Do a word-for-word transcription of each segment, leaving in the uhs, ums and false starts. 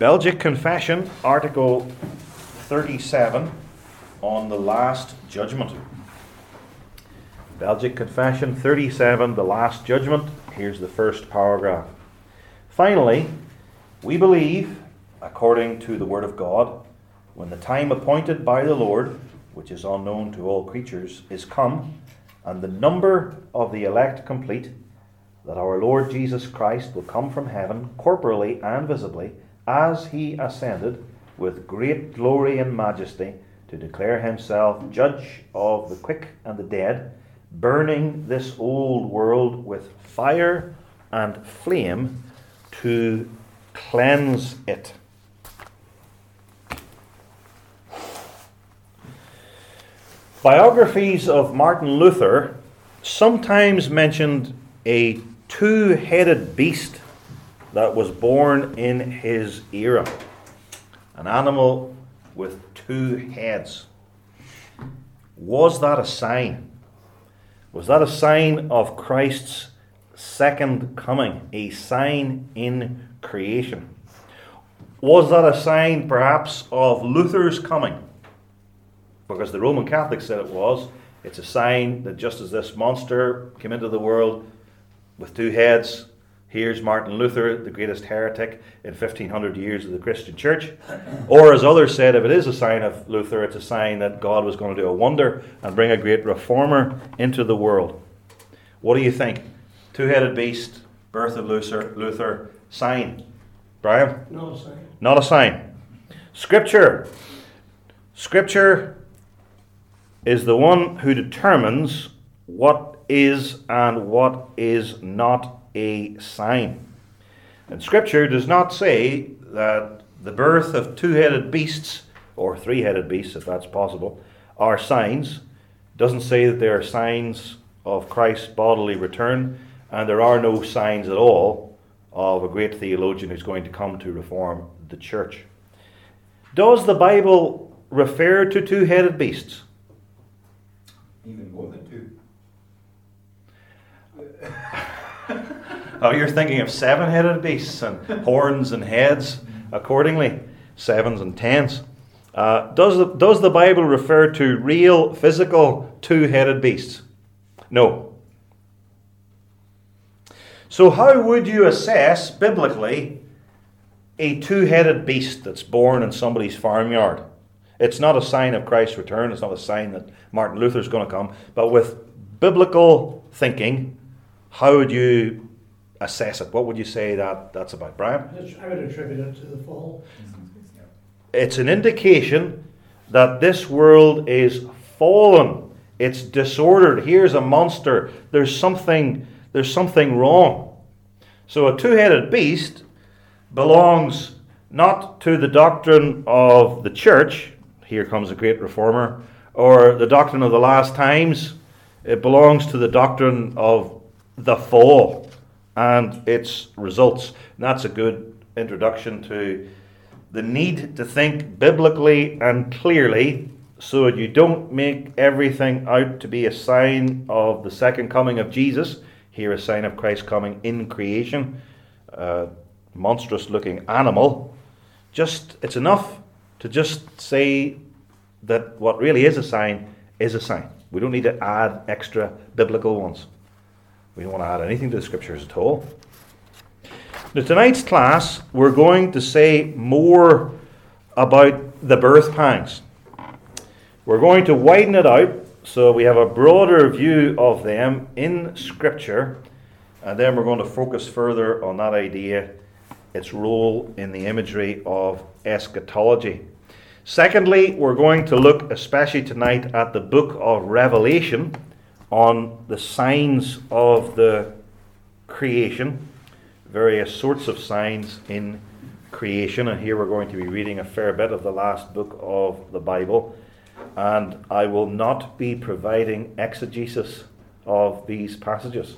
Belgic Confession, Article thirty-seven, on the Last Judgment. Belgic Confession thirty-seven, the Last Judgment. Here's the first paragraph. Finally, we believe, according to the Word of God, when the time appointed by the Lord, which is unknown to all creatures, is come, and the number of the elect complete, that our Lord Jesus Christ will come from heaven, corporally and visibly, as he ascended, with great glory and majesty, to declare himself judge of the quick and the dead, burning this old world with fire and flame to cleanse it. Biographies of Martin Luther sometimes mentioned a two-headed beast that was born in his era, an animal with two heads. Was that a sign? Was that a sign of Christ's second coming, a sign in creation? Was that a sign perhaps of Luther's coming? Because the Roman Catholics said it was. It's a sign that just as this monster came into the world with two heads, here's Martin Luther, the greatest heretic in fifteen hundred years of the Christian church. Or as others said, if it is a sign of Luther, it's a sign that God was going to do a wonder and bring a great reformer into the world. What do you think? Two-headed beast, birth of Luther, Luther, sign. Brian? Not a sign. Not a sign. Scripture. Scripture is the one who determines what is and what is not a sign. And Scripture does not say that the birth of two-headed beasts, or three-headed beasts if that's possible, are signs. It doesn't say that they are signs of Christ's bodily return, and there are no signs at all of a great theologian who's going to come to reform the church. Does the Bible refer to two-headed beasts? Even more than two. Oh, you're thinking of seven-headed beasts and horns and heads accordingly, sevens and tens. Uh, does, the, does the Bible refer to real, physical, two-headed beasts? No. So how would you assess, biblically, a two-headed beast that's born in somebody's farmyard? It's not a sign of Christ's return. It's not a sign that Martin Luther's going to come. But with biblical thinking, how would you assess it? What would you say that that's about, Brian? I would attribute it to the fall. It's an indication that this world is fallen. It's disordered. Here's a monster. There's something, there's something wrong. So a two-headed beast belongs not to the doctrine of the church, here comes a great reformer, or the doctrine of the last times. It belongs to the doctrine of the fall and its results. And that's a good introduction to the need to think biblically and clearly, so you don't make everything out to be a sign of the second coming of Jesus. Here, a sign of Christ's coming in creation, a monstrous-looking animal. Just it's enough to just say that what really is a sign is a sign. We don't need to add extra biblical ones. We don't want to add anything to the Scriptures at all. In tonight's class, we're going to say more about the birth pangs. We're going to widen it out so we have a broader view of them in Scripture, and then we're going to focus further on that idea, its role in the imagery of eschatology. Secondly, we're going to look especially tonight at the book of Revelation on the signs of the creation, various sorts of signs in creation. And here we're going to be reading a fair bit of the last book of the Bible. And I will not be providing exegesis of these passages.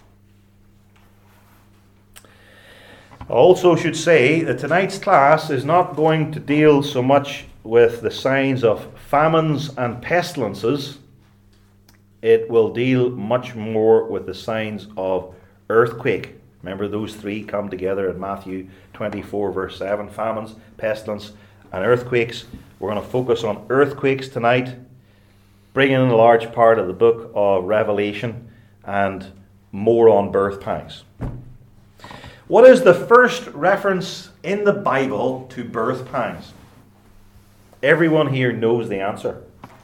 I also should say that tonight's class is not going to deal so much with the signs of famines and pestilences. It will deal much more with the signs of earthquake Remember, those three come together in Matthew twenty-four, verse seven. Famines, pestilence, and earthquakes. We're going to focus on earthquakes tonight, bringing in a large part of the book of Revelation, and more on birth pangs. What is the first reference in the Bible to birth pangs? Everyone here knows the answer.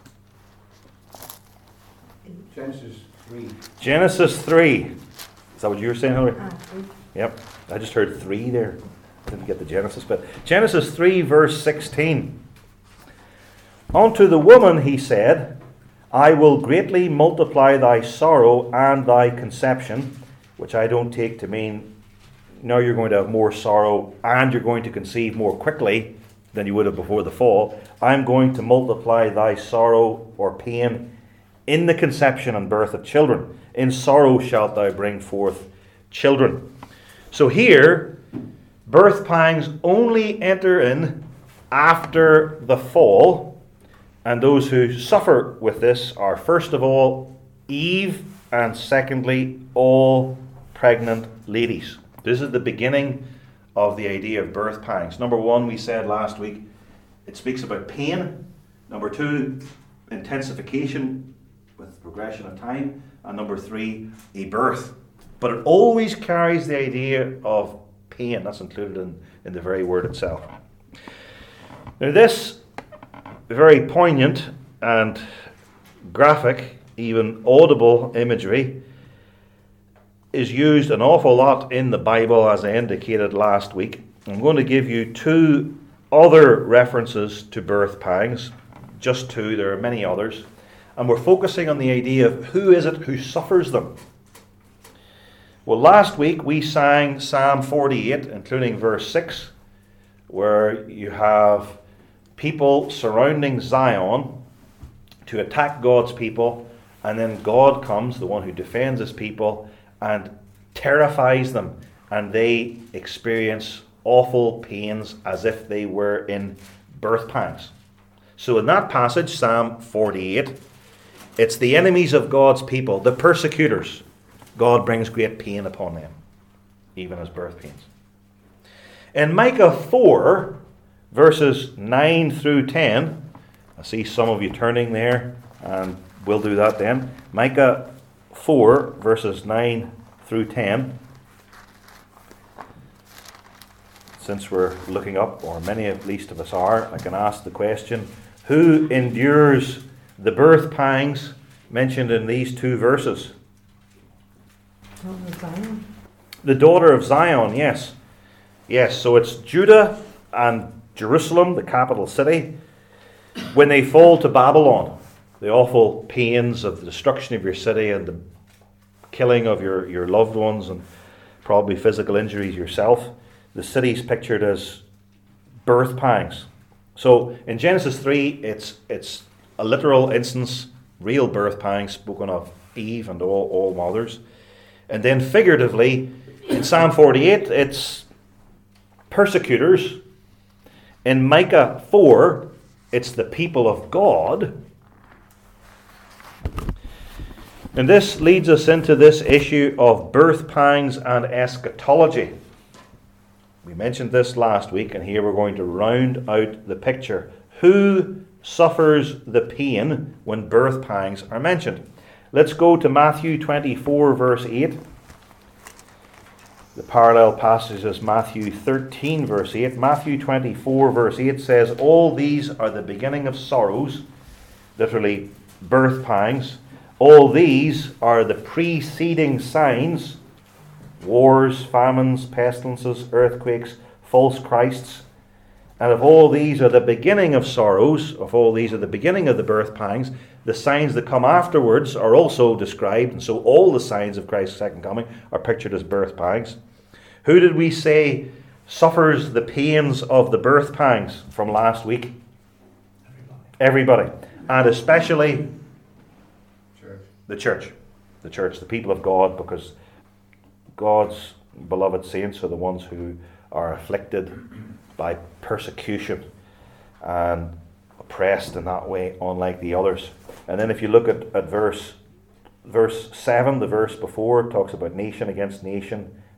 Genesis three. Genesis three. Is that what you were saying, Hillary? Ah, three. Yep. I just heard three there. I didn't get the Genesis bit. Genesis three, verse sixteen. Unto the woman he said, I will greatly multiply thy sorrow and thy conception, which I don't take to mean now you're going to have more sorrow and you're going to conceive more quickly than you would have before the fall. I'm going to multiply thy sorrow or pain in the conception and birth of children. In sorrow shalt thou bring forth children. So here, birth pangs only enter in after the fall. And those who suffer with this are, first of all, Eve, and secondly, all pregnant ladies. This is the beginning of the idea of birth pangs. Number one, we said last week, it speaks about pain. Number two, intensification with progression of time. And number three, a birth. But it always carries the idea of pain. That's included in, in the very word itself. Now this very poignant and graphic, even audible imagery is used an awful lot in the Bible, as I indicated last week. I'm going to give you two other references to birth pangs, just two, there are many others, and we're focusing on the idea of who is it who suffers them. Well, last week we sang Psalm forty-eight, including verse six, where you have people surrounding Zion to attack God's people, and then God comes, the one who defends his people, and terrifies them, and they experience awful pains as if they were in birth pangs. So in that passage, Psalm forty-eight, it's the enemies of God's people, the persecutors. God brings great pain upon them, even as birth pains. In Micah four, verses nine through ten, I see some of you turning there, and we'll do that then. Micah four, verses nine through ten. Since we're looking up, or many at least of us are, I can ask the question, who endures the birth pangs mentioned in these two verses? Daughter of Zion. The daughter of Zion, yes. Yes, so it's Judah and Jerusalem, the capital city, when they fall to Babylon, the awful pains of the destruction of your city and the killing of your, your loved ones and probably physical injuries yourself. The city's pictured as birth pangs. So in Genesis three, it's it's a literal instance, real birth pangs spoken of Eve and all, all mothers. And then figuratively, in Psalm forty-eight, it's persecutors. In Micah four, it's the people of God. And this leads us into this issue of birth pangs and eschatology. We mentioned this last week, and here we're going to round out the picture. Who suffers the pain when birth pangs are mentioned? Let's go to Matthew twenty-four, verse eight. The parallel passage is Matthew thirteen, verse eight. Matthew twenty-four, verse eight says, all these are the beginning of sorrows, literally birth pangs. All these are the preceding signs, wars, famines, pestilences, earthquakes, false Christs. And if all these are the beginning of sorrows, if all these are the beginning of the birth pangs, the signs that come afterwards are also described. And so all the signs of Christ's second coming are pictured as birth pangs. Who did we say suffers the pains of the birth pangs from last week? Everybody. Everybody. And especially Church. the church. The church, the people of God, because God's beloved saints are the ones who are afflicted by persecution and oppressed in that way, unlike the others. And then if you look at, at verse verse seven, the verse before, it talks about nation against nation,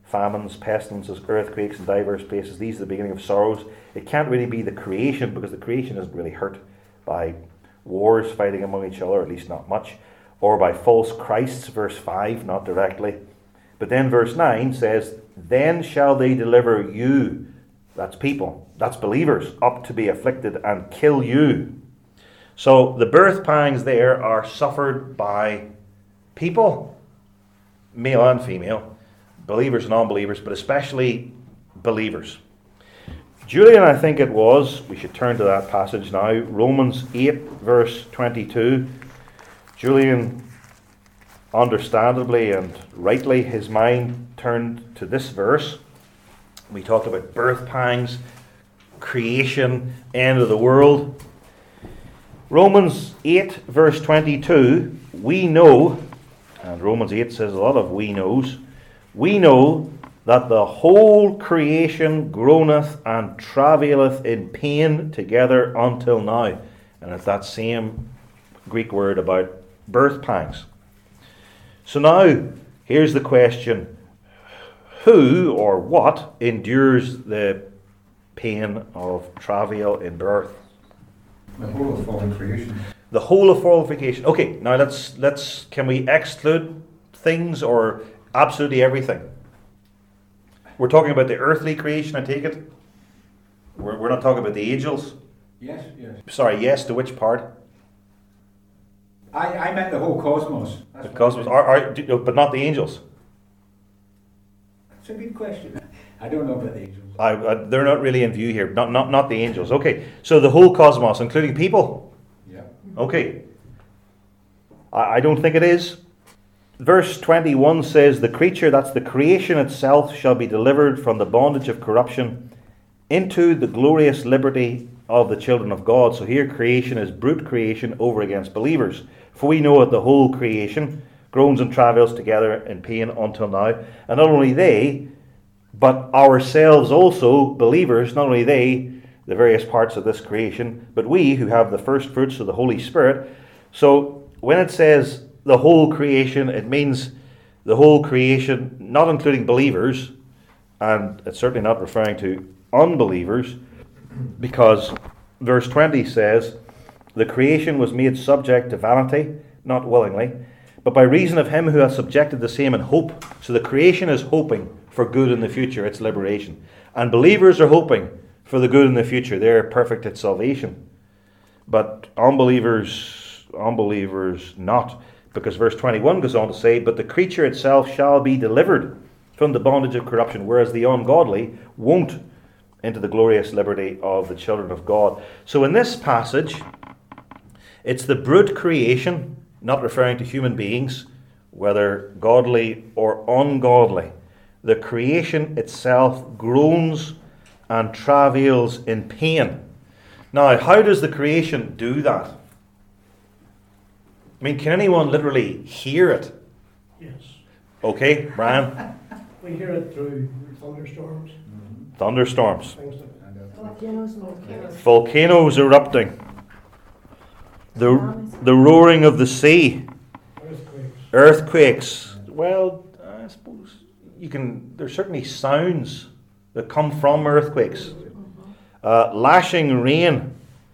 famines, pestilences, earthquakes in diverse places. These are the beginning of sorrows. It can't really be the creation, because the creation isn't really hurt by wars fighting among each other, at least not much, or by false Christs, verse five, not directly. But then verse nine says, then shall they deliver you, that's people, that's believers, up to be afflicted and kill you. So the birth pangs there are suffered by people, male and female, believers and unbelievers, but especially believers. Julian, I think it was, we should turn to that passage now, Romans eight, verse twenty-two. Julian, understandably and rightly, his mind turned to this verse. We talked about birth pangs, creation, end of the world. Romans eight, verse twenty-two, we know, and Romans eight says a lot of we knows, we know that the whole creation groaneth and travaileth in pain together until now. And it's that same Greek word about birth pangs. So now, here's the question. Who or what endures the pain of travail in birth? The whole of fallen creation. The whole of fallen creation. Okay, now let's, let's, can we exclude things or absolutely everything? We're talking about the earthly creation, I take it? We're, we're not talking about the angels? Yes, yes. Sorry, yes, to which part? I, I meant the whole cosmos. That's The what cosmos, I are, are, do- but not the angels. That's a good question. I don't know about the angels. I, I, they're not really in view here, not, not, not the angels. Okay, so the whole cosmos, including people? Yeah. Okay. I, I don't think it is. Verse twenty-one says, the creature, that's the creation itself, shall be delivered from the bondage of corruption into the glorious liberty of the children of God. So here creation is brute creation over against believers. For we know that the whole creation groans and travails together in pain until now. And not only they, but ourselves also, believers, not only they, the various parts of this creation, but we who have the first fruits of the Holy Spirit. So when it says the whole creation, it means the whole creation, not including believers, and it's certainly not referring to unbelievers, because verse twenty says, the creation was made subject to vanity, not willingly, but by reason of him who has subjected the same in hope. So the creation is hoping for good in the future, its liberation. And believers are hoping for the good in the future, they're perfect at salvation. But unbelievers, unbelievers not. Because verse twenty-one goes on to say, but the creature itself shall be delivered from the bondage of corruption, whereas the ungodly won't, into the glorious liberty of the children of God. So in this passage, it's the brute creation, not referring to human beings, whether godly or ungodly. The creation itself groans and travails in pain. Now, how does the creation do that? I mean, can anyone literally hear it? Yes. Okay, Brian? We hear it through thunderstorms, Thunderstorms. things like that. Volcanoes and volcanoes. Volcanoes erupting. The, the roaring of the sea. Earthquakes. Earthquakes. Well, I suppose you can, there's certainly sounds that come from earthquakes. Uh, lashing rain.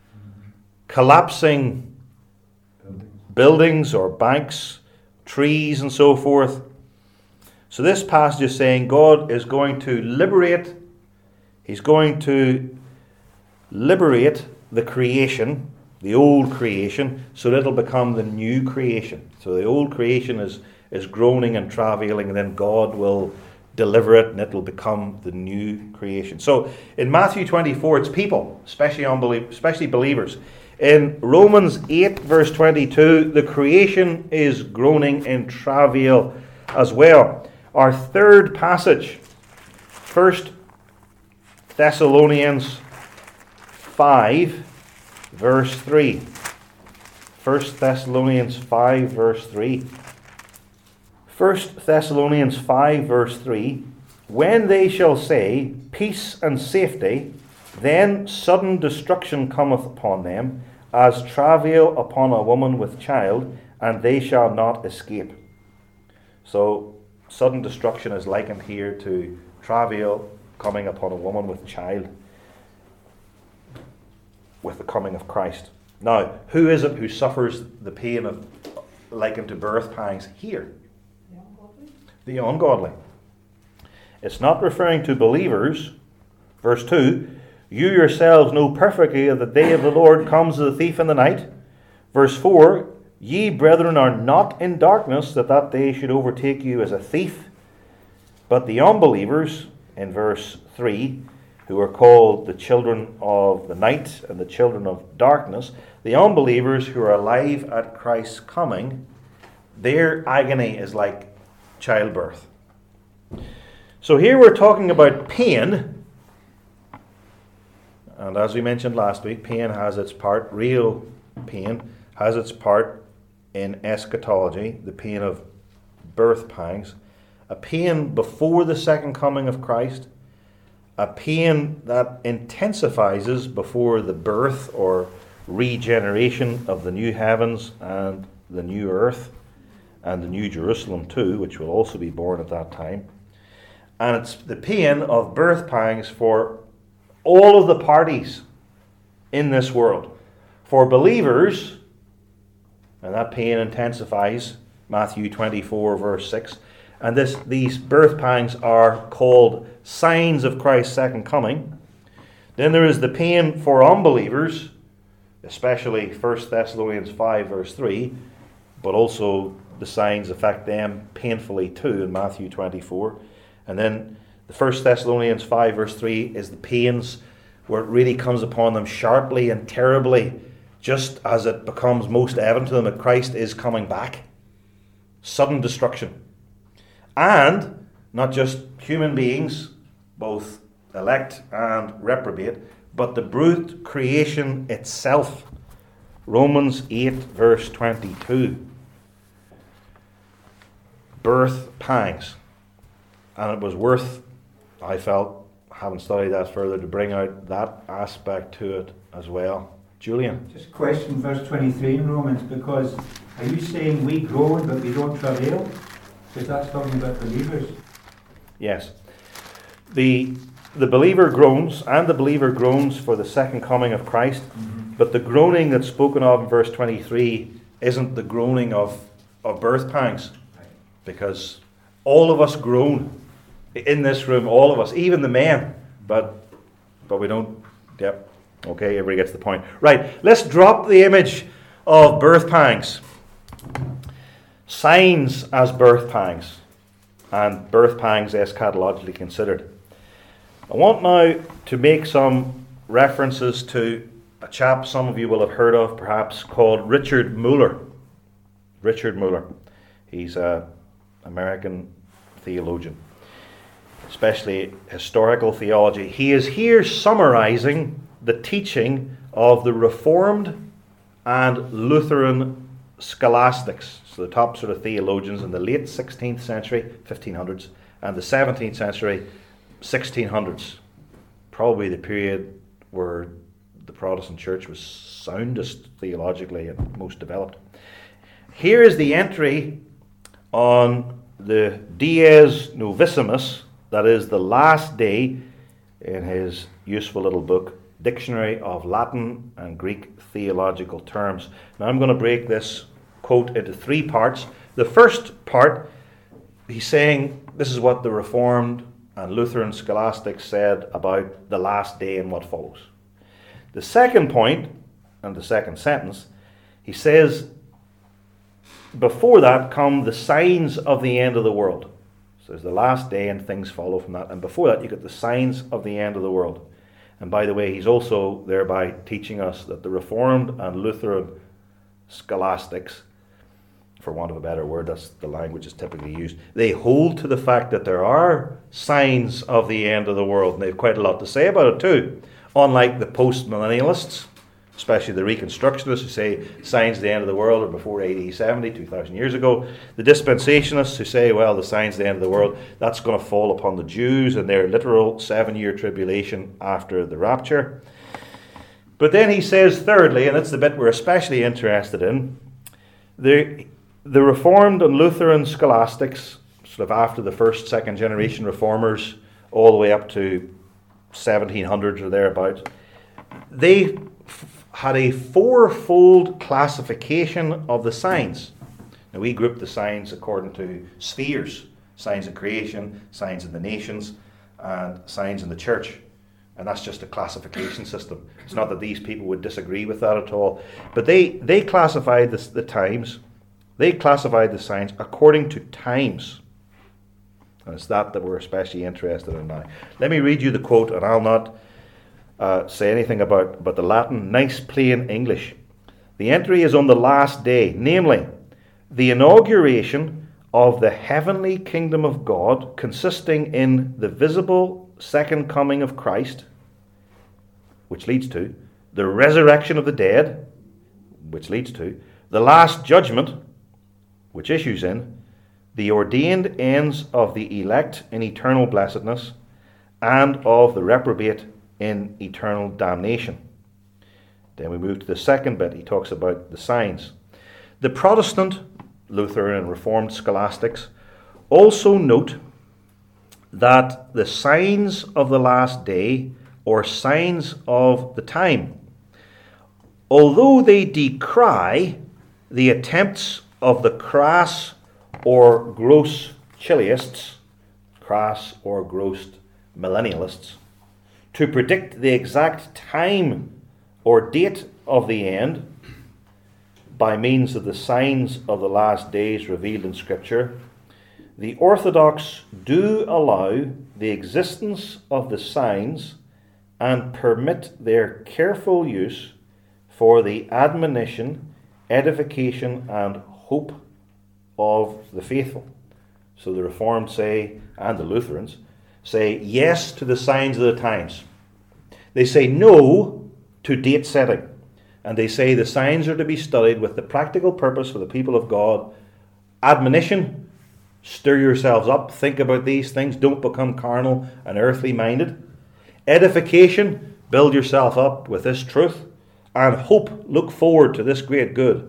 Collapsing buildings or banks, trees and so forth. So this passage is saying God is going to liberate, He's going to liberate the creation, the old creation, so that it'll become the new creation. So the old creation is, is groaning and travailing, and then God will deliver it and it will become the new creation. So in Matthew twenty-four, it's people, especially unbelievers, especially believers. In Romans eight, verse twenty-two, the creation is groaning in travail as well. Our third passage, First Thessalonians five, verse three. First Thessalonians five, verse three. First Thessalonians five, verse three. When they shall say, peace and safety, then sudden destruction cometh upon them, as travail upon a woman with child, and they shall not escape. So, sudden destruction is likened here to travail coming upon a woman with child with the coming of Christ. Now, who is it who suffers the pain of likened to birth pangs here? The ungodly. It's not referring to believers. Verse two, you yourselves know perfectly that the day of the Lord comes as a thief in the night. Verse four, ye brethren are not in darkness, that that day should overtake you as a thief. But the unbelievers, in verse three, who are called the children of the night and the children of darkness, the unbelievers who are alive at Christ's coming, their agony is like childbirth. So here we're talking about pain, and as we mentioned last week, pain has its part, real pain has its part in eschatology, the pain of birth pangs, a pain before the second coming of Christ, a pain that intensifies before the birth or regeneration of the new heavens and the new earth, and the new Jerusalem too, which will also be born at that time. And it's the pain of birth pangs for all of the parties in this world. For believers, and that pain intensifies, Matthew twenty-four verse six, and this these birth pangs are called signs of Christ's second coming. Then there is the pain for unbelievers, especially First Thessalonians five verse three, but also the signs affect them painfully too in Matthew twenty-four. And then the First Thessalonians five verse three is the pains where it really comes upon them sharply and terribly, just as it becomes most evident to them that Christ is coming back. Sudden destruction. And not just human beings, both elect and reprobate, but the brute creation itself. Romans eight verse twenty-two. Birth pangs. And it was worth, I felt, having studied that further, to bring out that aspect to it as well. Julian? Just question verse twenty-three in Romans, because are you saying we groan but we don't travail? Because that's talking about believers. Yes. The the believer groans, and the believer groans for the second coming of Christ, mm-hmm. but the groaning that's spoken of in verse twenty-three isn't the groaning of, of birth pangs, right. Because all of us groan in this room, all of us, even the men, but but we don't, yep, okay, everybody gets the point. Right, let's drop the image of birth pangs. Signs as birth pangs, and birth pangs eschatologically considered. I want now to make some references to a chap some of you will have heard of, perhaps, called Richard Muller. Richard Muller. He's an American theologian, especially historical theology. He is here summarizing the teaching of the Reformed and Lutheran scholastics, so the top sort of theologians in the late sixteenth century, fifteen hundreds, and the seventeenth century, sixteen hundreds, probably the period where the Protestant church was soundest theologically and most developed. Here is the entry on the Dies Novissimus, that is the last day, in his useful little book, Dictionary of Latin and Greek Theological Terms. Now I'm going to break this quote into three parts. The first part, he's saying this is what the Reformed and Lutheran scholastics said about the last day and what follows. The second point, and the second sentence, he says, before that come the signs of the end of the world. So there's the last day and things follow from that. And before that you get the signs of the end of the world. And by the way, he's also thereby teaching us that the Reformed and Lutheran scholastics, for want of a better word, that's the language that's typically used, they hold to the fact that there are signs of the end of the world. And they have quite a lot to say about it too. Unlike the post-millennialists, especially the Reconstructionists who say signs of the end of the world are before A D seventy, two thousand years ago. The Dispensationalists who say, well, the signs of the end of the world, that's going to fall upon the Jews and their literal seven-year tribulation after the rapture. But then he says, thirdly, and it's the bit we're especially interested in, the, the Reformed and Lutheran scholastics sort of after the first, second generation reformers, all the way up to seventeen hundreds or thereabouts, they f- had a fourfold classification of the signs. Now, we group the signs according to spheres: signs of creation, signs of the nations, and signs in the church. And that's just a classification system. It's not that these people would disagree with that at all. But they, they classified the, the times, they classified the signs according to times. And it's that that we're especially interested in now. Let me read you the quote, and I'll not uh, say anything about, about the Latin. Nice plain English. The entry is on the last day, namely, the inauguration of the heavenly kingdom of God, consisting in the visible second coming of Christ, which leads to the resurrection of the dead, which leads to the last judgment, which issues in the ordained ends of the elect in eternal blessedness, and of the reprobate in eternal damnation. Then we move to the second bit. He talks about the signs. The Protestant, Lutheran, and Reformed scholastics also note that the signs of the last day, or signs of the time, although they decry the attempts of the crass or gross chiliasts, crass or gross millennialists, to predict the exact time or date of the end by means of the signs of the last days revealed in Scripture, the Orthodox do allow the existence of the signs and permit their careful use for the admonition, edification, and hope of the faithful. So the Reformed say, and the Lutherans, say yes to the signs of the times. They say no to date setting. And they say the signs are to be studied with the practical purpose for the people of God. Admonition, stir yourselves up, think about these things, don't become carnal and earthly minded. Edification, build yourself up with this truth. And hope, look forward to this great good.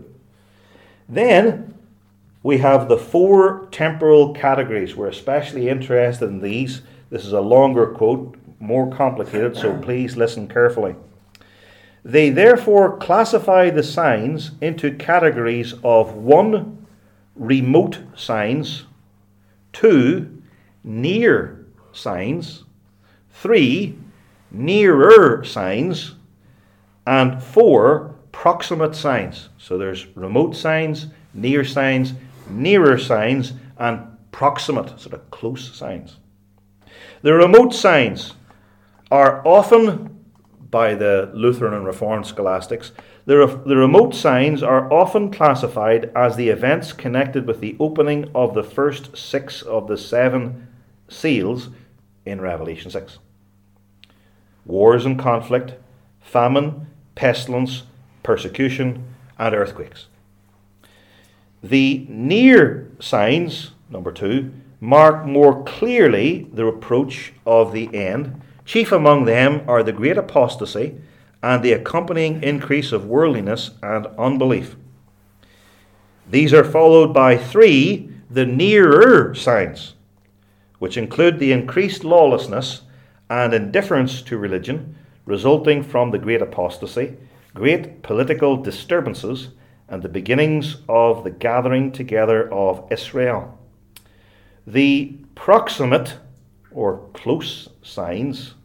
Then we have the four temporal categories. We're especially interested in these. This is a longer quote, more complicated, so please listen carefully. They therefore classify the signs into categories of one, remote signs, two, near signs, three, nearer signs, and four, proximate signs. So there's remote signs, near signs, nearer signs, and proximate, sort of close signs. The remote signs are often, by the Lutheran and Reformed scholastics, the, re- the remote signs are often classified as the events connected with the opening of the first six of the seven seals in Revelation six. Wars and conflict, famine, pestilence, persecution, and earthquakes. The near signs, number two, mark more clearly the approach of the end. Chief among them are the great apostasy and the accompanying increase of worldliness and unbelief. These are followed by three, the nearer signs, which include the increased lawlessness and indifference to religion resulting from the great apostasy, great political disturbances, and the beginnings of the gathering together of Israel. The proximate or close signs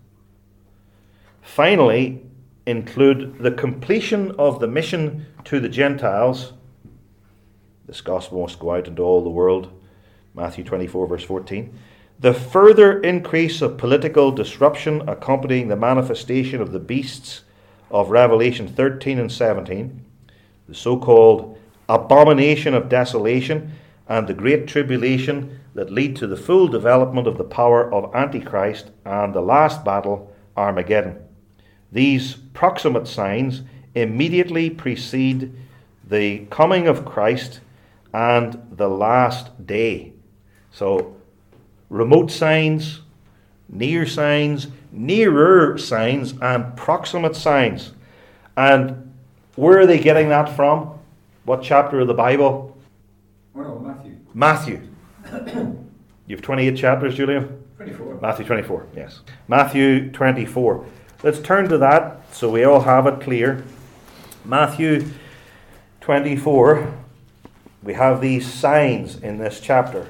finally include the completion of the mission to the Gentiles. This gospel must go out into all the world, Matthew twenty-four verse fourteen. The further increase of political disruption accompanying the manifestation of the beasts of Revelation thirteen and seventeen, the so-called abomination of desolation, and the great tribulation that lead to the full development of the power of Antichrist and the last battle, Armageddon. These proximate signs immediately precede the coming of Christ and the last day. So, remote signs, near signs, nearer signs, and proximate signs. And where are they getting that from? What chapter of the Bible? Oh no, Matthew. Matthew. You have twenty-eight chapters, Julian? Twenty-four. Matthew twenty-four, yes. Matthew twenty-four. Let's turn to that so we all have it clear. Matthew twenty-four. We have these signs in this chapter.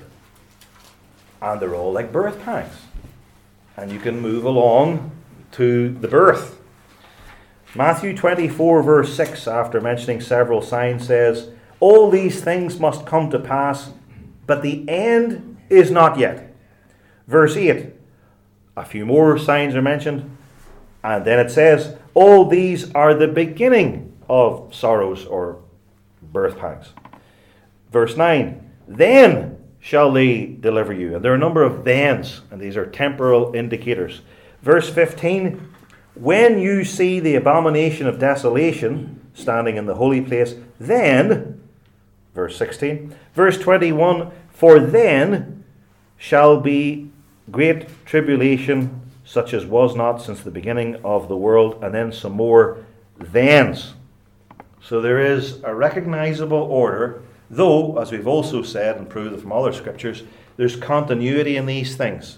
And they're all like birth pangs. And you can move along to the birth. Matthew twenty-four verse six, after mentioning several signs, says, all these things must come to pass, but the end is not yet. Verse eight, a few more signs are mentioned, and then it says, all these are the beginning of sorrows or birth pangs. Verse nine, then shall they deliver you. And there are a number of thens, and these are temporal indicators. Verse fifteen, when you see the abomination of desolation standing in the holy place, then, verse sixteen, verse twenty-one, for then shall be great tribulation, such as was not since the beginning of the world, and then some more thens. So there is a recognizable order, though, as we've also said and proved from other scriptures, there's continuity in these things.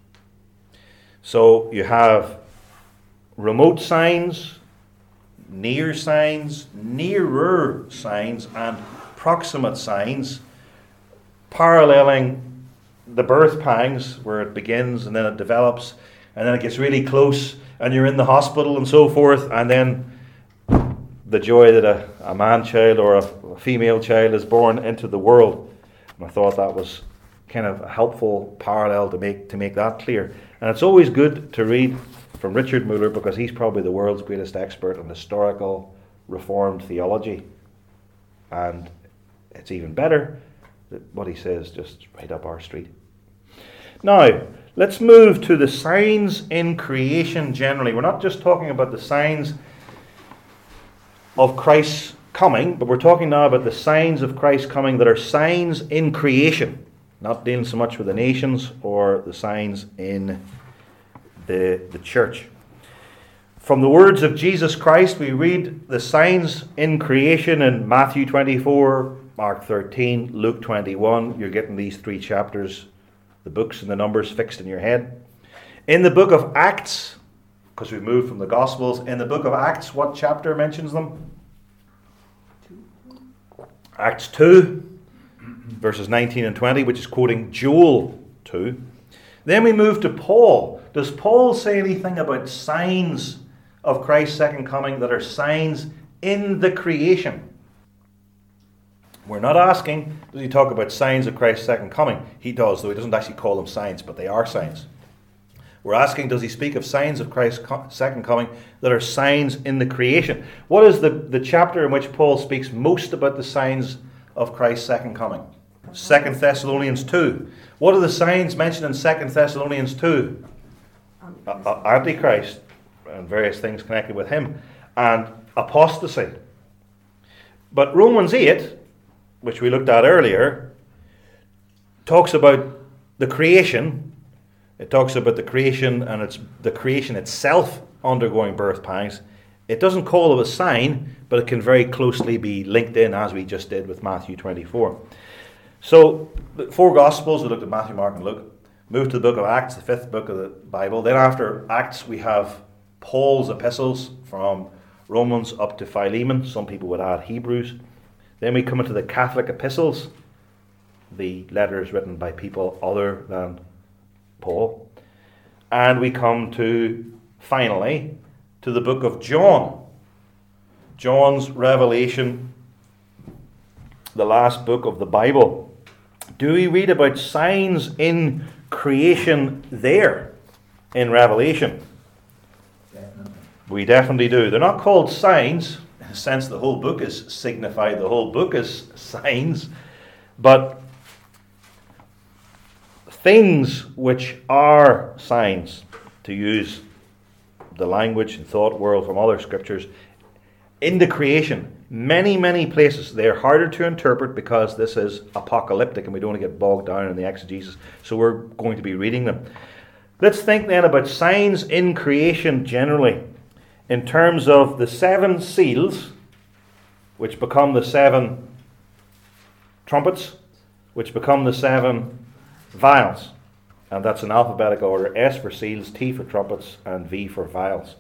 So you have remote signs, near signs, nearer signs, and proximate signs, paralleling the birth pangs, where it begins and then it develops, and then it gets really close, and you're in the hospital and so forth, and then the joy that a, a man-child or a, a female child is born into the world. And I thought that was kind of a helpful parallel to make to make that clear. And it's always good to read from Richard Muller, because he's probably the world's greatest expert on historical Reformed theology. And it's even better that what he says just right up our street. Now, let's move to the signs in creation generally. We're not just talking about the signs of Christ's coming, but we're talking now about the signs of Christ's coming that are signs in creation, not dealing so much with the nations or the signs in the, the church. From the words of Jesus Christ, we read the signs in creation in Matthew twenty-four, Mark thirteen, Luke twenty-one. You're getting these three chapters, the books and the numbers fixed in your head. In the book of Acts, because we've moved from the Gospels, in the book of Acts, what chapter mentions them? Acts two, verses nineteen and twenty, which is quoting Joel two. Then we move to Paul. Does Paul say anything about signs of Christ's second coming that are signs in the creation? We're not asking, does he talk about signs of Christ's second coming? He does, though he doesn't actually call them signs, but they are signs. We're asking, does he speak of signs of Christ's second coming that are signs in the creation? What is the, the chapter in which Paul speaks most about the signs of Christ's second coming? Second Thessalonians two. What are the signs mentioned in Second Thessalonians two? Uh, uh, Antichrist and various things connected with him, and apostasy. But Romans eight, which we looked at earlier, talks about the creation. It talks about the creation and it's the creation itself undergoing birth pangs. It doesn't call it a sign, but it can very closely be linked in, as we just did with Matthew twenty-four. So, the four Gospels, we looked at Matthew, Mark, and Luke. Move to the book of Acts, the fifth book of the Bible. Then after Acts, we have Paul's epistles from Romans up to Philemon. Some people would add Hebrews. Then we come into the Catholic epistles, the letters written by people other than Paul. And we come to, finally, to the book of John. John's Revelation, the last book of the Bible. Do we read about signs in creation there in Revelation? Definitely. We definitely do. They're not called signs, in a sense the whole book is signified, the whole book is signs, but things which are signs, to use the language and thought world from other scriptures, in the creation, many, many places. They're harder to interpret because this is apocalyptic and we don't want to get bogged down in the exegesis, so we're going to be reading them. Let's think then about signs in creation generally, in terms of the seven seals, which become the seven trumpets, which become the seven vials. And that's in alphabetic order: S for seals, T for trumpets, and V for vials.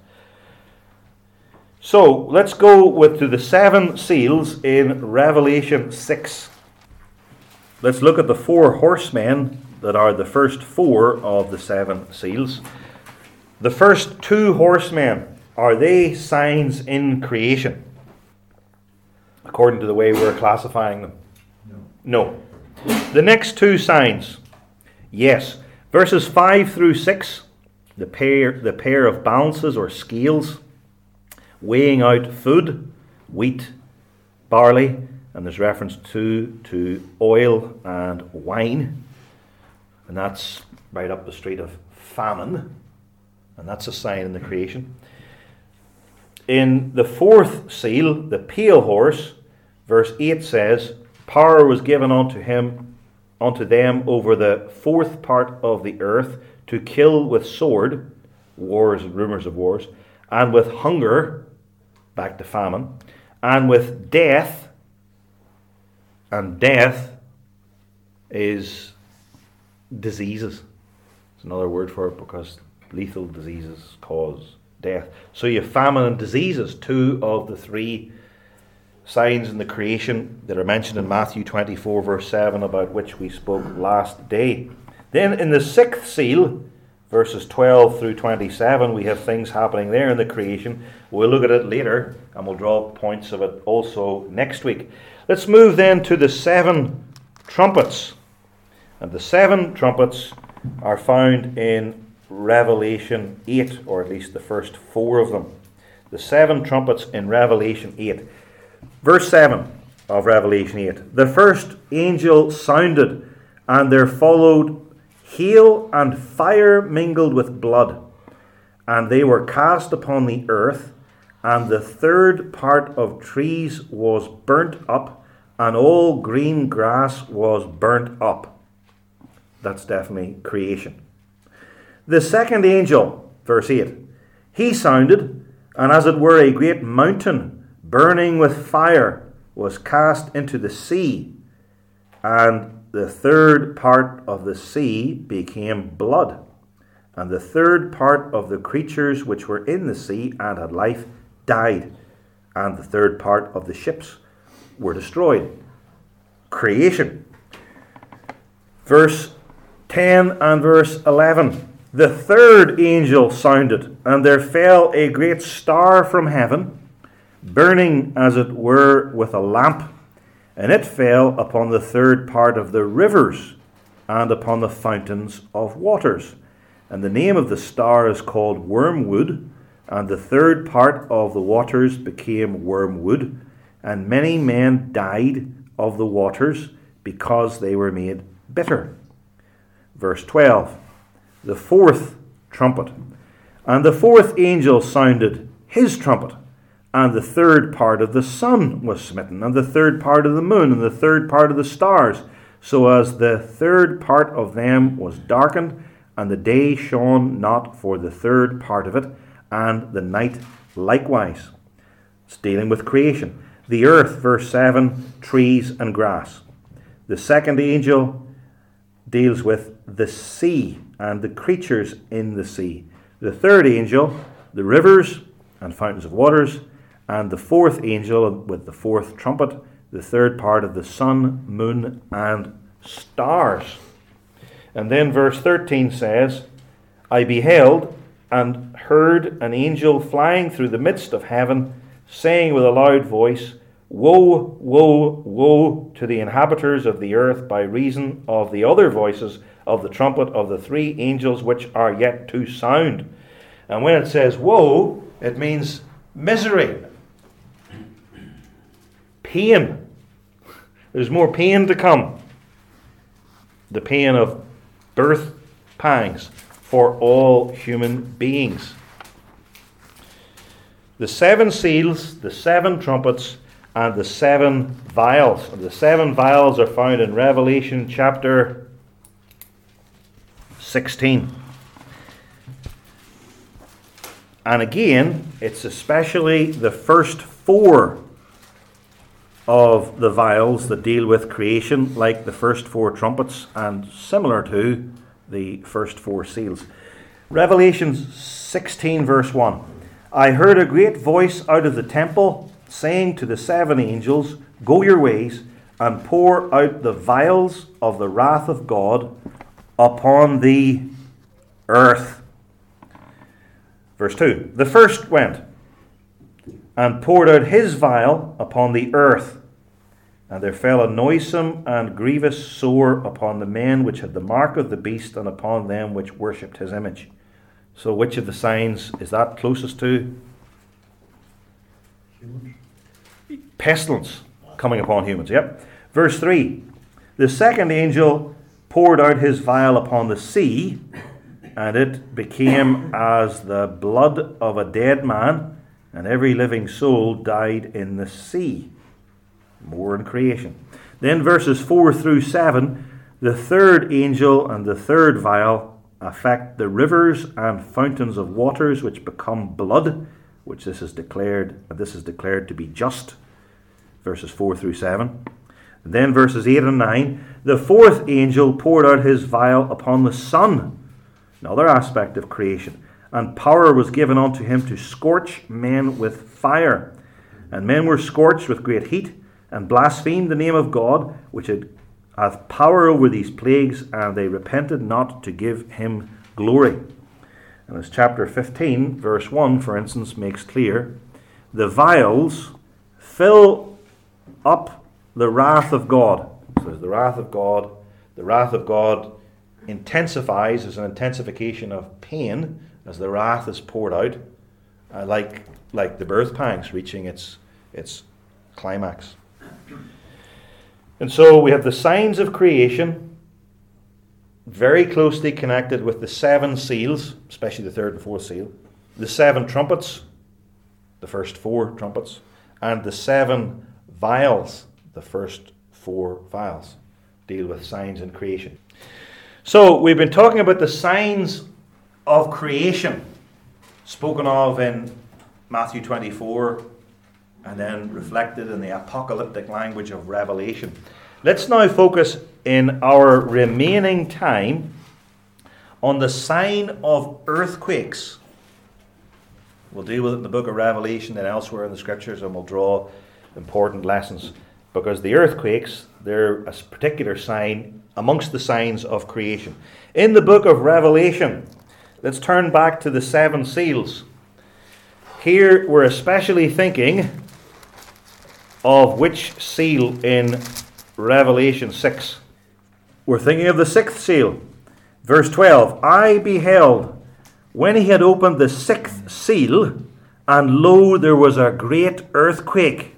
So let's go with to the seven seals in Revelation six. Let's look at the four horsemen that are the first four of the seven seals. The first two horsemen, are they signs in creation? According to the way we're classifying them? No. No. The next two signs, yes. Verses five through six, the pair, the pair of balances or scales, weighing out food, wheat, barley, and there's reference to, to oil and wine. And that's right up the street of famine. And that's a sign in the creation. In the fourth seal, the pale horse, verse eight says, power was given unto him, unto them over the fourth part of the earth, to kill with sword, wars and rumors of wars, and with hunger, back to famine, and with death, and death is diseases. It's another word for it because lethal diseases cause death. So you have famine and diseases, two of the three signs in the creation that are mentioned in Matthew twenty-four verse seven, about which we spoke last day. Then in the sixth seal, verses twelve through twenty-seven, we have things happening there in the creation. We'll look at it later and we'll draw points of it also next week. Let's move then to the seven trumpets. And the seven trumpets are found in Revelation eight, or at least the first four of them. The seven trumpets in Revelation eight. Verse seven of Revelation eight. The first angel sounded, and there followed hail and fire mingled with blood, and they were cast upon the earth, and the third part of trees was burnt up, and all green grass was burnt up. That's definitely creation. The second angel, verse eight, he sounded, and as it were a great mountain burning with fire was cast into the sea, and the third part of the sea became blood, and the third part of the creatures which were in the sea and had life died, and the third part of the ships were destroyed. Creation. Verse ten and verse eleven. The third angel sounded, and there fell a great star from heaven, burning as it were with a lamp, and it fell upon the third part of the rivers and upon the fountains of waters. And the name of the star is called Wormwood, and the third part of the waters became wormwood, and many men died of the waters because they were made bitter. Verse twelve. The fourth trumpet. And the fourth angel sounded his trumpet, and the third part of the sun was smitten, and the third part of the moon, and the third part of the stars, so as the third part of them was darkened, and the day shone not for the third part of it, and the night likewise. It's dealing with creation. The earth, verse seven, trees and grass. The second angel deals with the sea and the creatures in the sea. The third angel, the rivers and fountains of waters. And the fourth angel with the fourth trumpet, the third part of the sun, moon, and stars. And then verse thirteen says, I beheld and heard an angel flying through the midst of heaven, saying with a loud voice, Woe, woe, woe to the inhabitants of the earth by reason of the other voices of the trumpet of the three angels which are yet to sound. And when it says woe, it means misery, pain. There's more pain to come. The pain of birth pangs for all human beings. The seven seals, the seven trumpets, and the seven vials. And the seven vials are found in Revelation chapter sixteen. And again, it's especially the first four of the vials that deal with creation, like the first four trumpets, and similar to the first four seals. Revelation sixteen, verse one. I heard a great voice out of the temple saying to the seven angels, Go your ways, and pour out the vials of the wrath of God upon the earth. Verse two. The first went, and poured out his vial upon the earth. And there fell a noisome and grievous sore upon the men which had the mark of the beast, and upon them which worshipped his image. So which of the signs is that closest to? Humans. Pestilence coming upon humans, yep. Verse three. The second angel poured out his vial upon the sea, and it became as the blood of a dead man, and every living soul died in the sea. More in creation. Then verses four through seven, the third angel and the third vial affect the rivers and fountains of waters which become blood, which this is declared, and this is declared to be just. Verses four through seven. And then verses eight and nine, the fourth angel poured out his vial upon the sun, another aspect of creation, and power was given unto him to scorch men with fire. And men were scorched with great heat, and blasphemed the name of God, which had hath power over these plagues, and they repented not to give him glory. And as chapter fifteen, verse one, for instance, makes clear, the vials fill up the wrath of God. So there's the wrath of God. The wrath of God intensifies as an intensification of pain as the wrath is poured out, uh, like like the birth pangs reaching its its climax. And so we have the signs of creation, very closely connected with the seven seals, especially the third and fourth seal, the seven trumpets, the first four trumpets, and the seven vials, the first four vials, deal with signs in creation. So we've been talking about the signs of creation, spoken of in Matthew twenty-four, and then reflected in the apocalyptic language of Revelation. Let's now focus in our remaining time on the sign of earthquakes. We'll deal with it in the book of Revelation and elsewhere in the scriptures, and we'll draw important lessons, because the earthquakes, they're a particular sign amongst the signs of creation. In the book of Revelation, let's turn back to the seven seals. Here we're especially thinking of which seal in Revelation six. We're thinking of the sixth seal. Verse twelve, I beheld when he had opened the sixth seal, and lo, there was a great earthquake.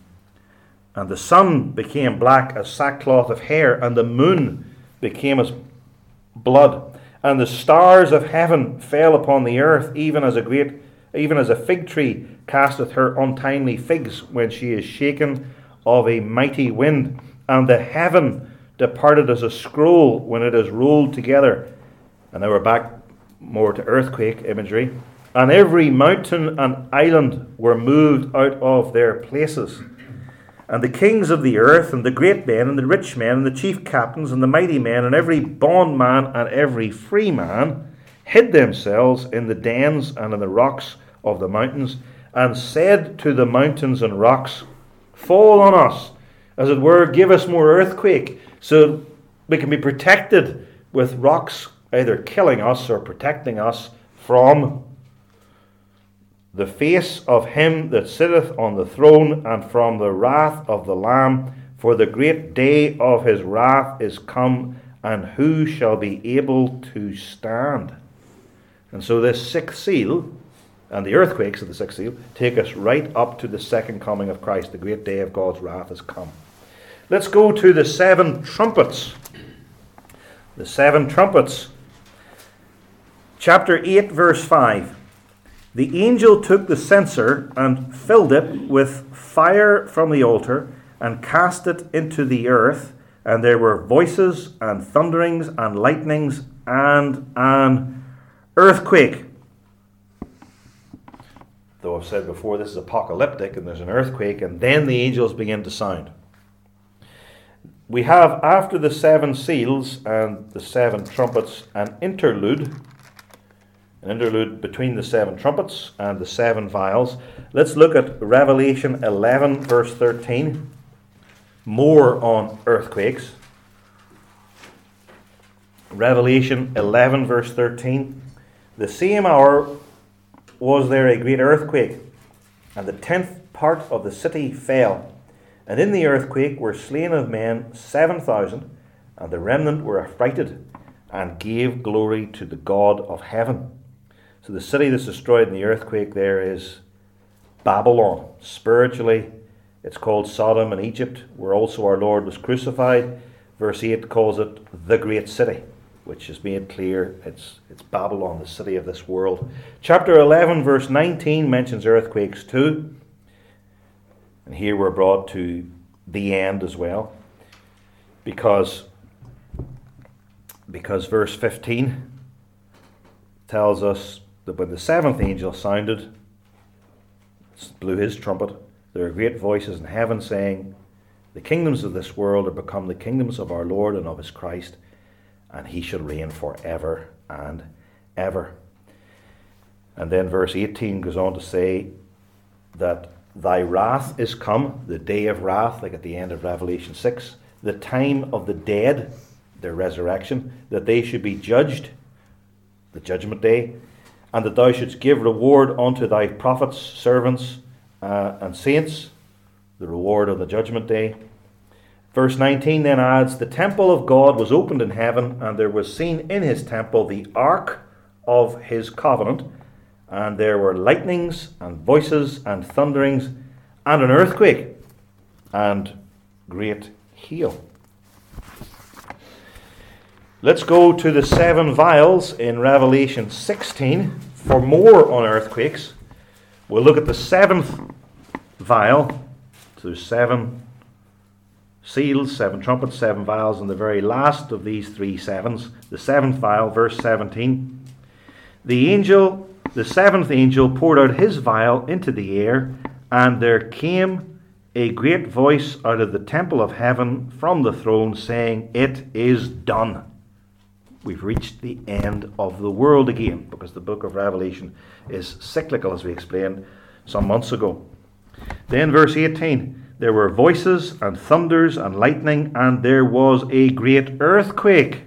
And the sun became black as sackcloth of hair, and the moon became as blood. And the stars of heaven fell upon the earth, even as a great, even as a fig tree casteth her untimely figs when she is shaken of a mighty wind. And the heaven departed as a scroll when it is rolled together. And now we're back more to earthquake imagery. And every mountain and island were moved out of their places. And the kings of the earth, and the great men, and the rich men, and the chief captains, and the mighty men, and every bondman and every free man, hid themselves in the dens and in the rocks of the mountains, and said to the mountains and rocks, Fall on us, as it were, give us more earthquake, so we can be protected with rocks either killing us or protecting us from the face of him that sitteth on the throne, and from the wrath of the Lamb, for the great day of his wrath is come, and who shall be able to stand? And so this sixth seal, and the earthquakes of the sixth seal, take us right up to the second coming of Christ. The great day of God's wrath has come. Let's go to the seven trumpets. The seven trumpets. Chapter eight, verse five. The angel took the censer and filled it with fire from the altar and cast it into the earth, and there were voices and thunderings and lightnings and an earthquake. Though I've said before, this is apocalyptic, and there's an earthquake, and then the angels begin to sound. we have, after the seven seals and the seven trumpets, an interlude, an interlude between the seven trumpets and the seven vials. Let's look at Revelation eleven, verse thirteen. More on earthquakes. Revelation eleven, verse thirteen. The same hour was there a great earthquake, and the tenth part of the city fell. And in the earthquake were slain of men seven thousand, and the remnant were affrighted, and gave glory to the God of heaven. So the city that's destroyed in the earthquake there is Babylon. Spiritually, it's called Sodom and Egypt, where also our Lord was crucified. Verse eight calls it the great city, which is made clear it's, it's Babylon, the city of this world. Chapter eleven, verse nineteen mentions earthquakes too. And here we're brought to the end as well. Because, because verse fifteen tells us that when the seventh angel sounded, blew his trumpet, there were great voices in heaven saying, the kingdoms of this world are become the kingdoms of our Lord and of his Christ, and he shall reign forever and ever. And then verse eighteen goes on to say that thy wrath is come, the day of wrath, like at the end of Revelation six, the time of the dead, their resurrection, that they should be judged, the judgment day, and that thou shouldst give reward unto thy prophets, servants, uh, and saints, the reward of the judgment day. Verse nineteen then adds, the temple of God was opened in heaven, and there was seen in his temple the ark of his covenant, and there were lightnings and voices and thunderings and an earthquake and great hail. Let's go to the seven vials in Revelation sixteen for more on earthquakes. We'll look at the seventh vial. So there's seven seals, seven trumpets, seven vials, and the very last of these three sevens, the seventh vial, verse seventeen. The angel, the seventh angel poured out his vial into the air, and there came a great voice out of the temple of heaven from the throne, saying, it is done. We've reached the end of the world again, because the book of Revelation is cyclical, as we explained some months ago. Then verse eighteen, there were voices and thunders and lightning, and there was a great earthquake,